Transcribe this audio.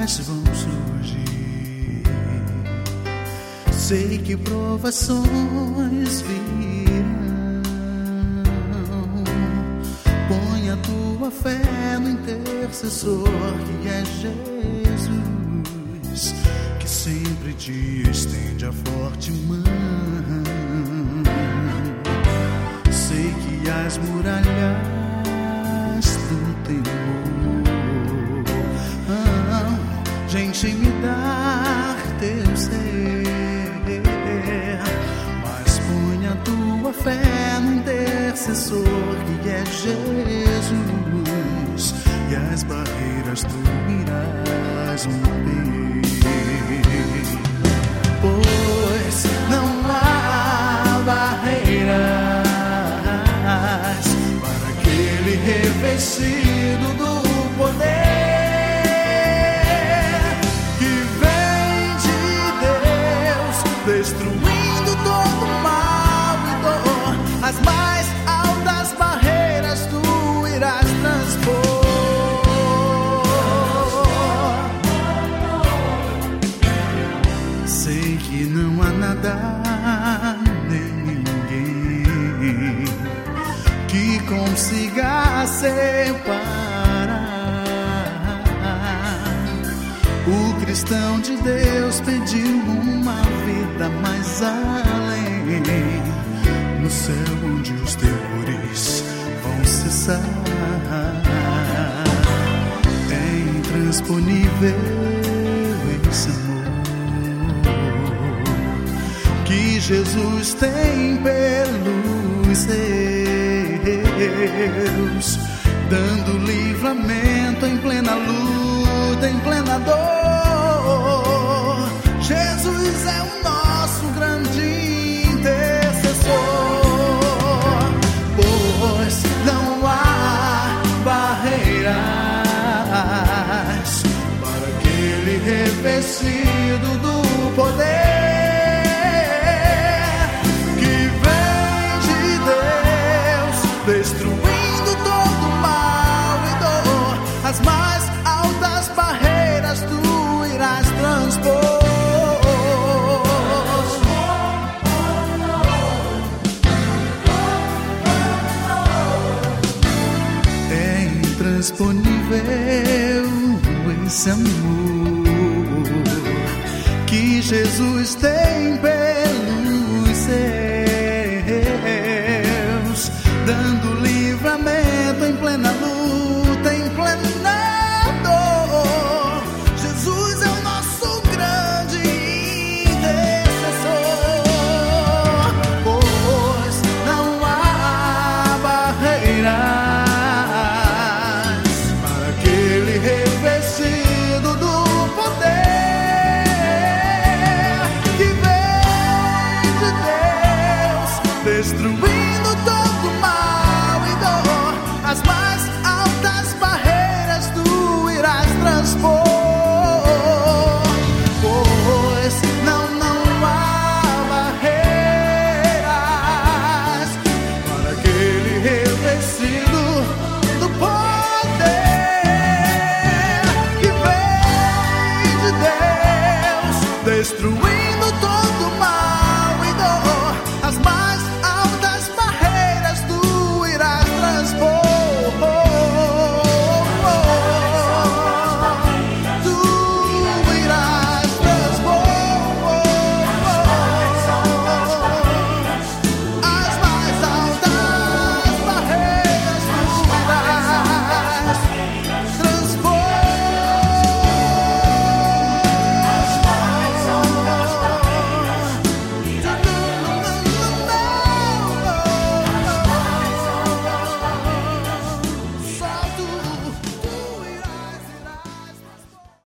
dificuldades vão surgir. Sei que provações virão. Põe a tua fé no intercessor que é Jesus, que sempre te estende a forte mão. Sei que as muralhas do temor gente imidar teu ser, mas põe a tua fé no intercessor que é Jesus, e as barreiras tu irás romper, pois não há barreiras para aquele revestido do poder destruindo todo mal e dor. As mais altas barreiras tu irás transpor. Sei que não há nada nem ninguém que consiga separar o cristão de Deus. Pediu uma vida mais além, no céu onde os temores vão cessar. É intransponível esse amor que Jesus tem pelos seus, dando livramento em plena luta, em plena dor. Jesus é o nosso grande intercessor, pois não há barreiras para aquele revestido do poder que vem de Deus, destruindo todo mal e dor. As mais altas barreiras tu irás transpor. Disponível esse amor que Jesus tem pelos seus, dando livramento em plena luta, em plena dor. Jesus é o nosso grande intercessor, pois não há barreira revestido do poder que vem de Deus, destruindo todo mal e dor. As mais altas barreiras tu irás transpor, pois não há barreiras para aquele revestido do poder destruir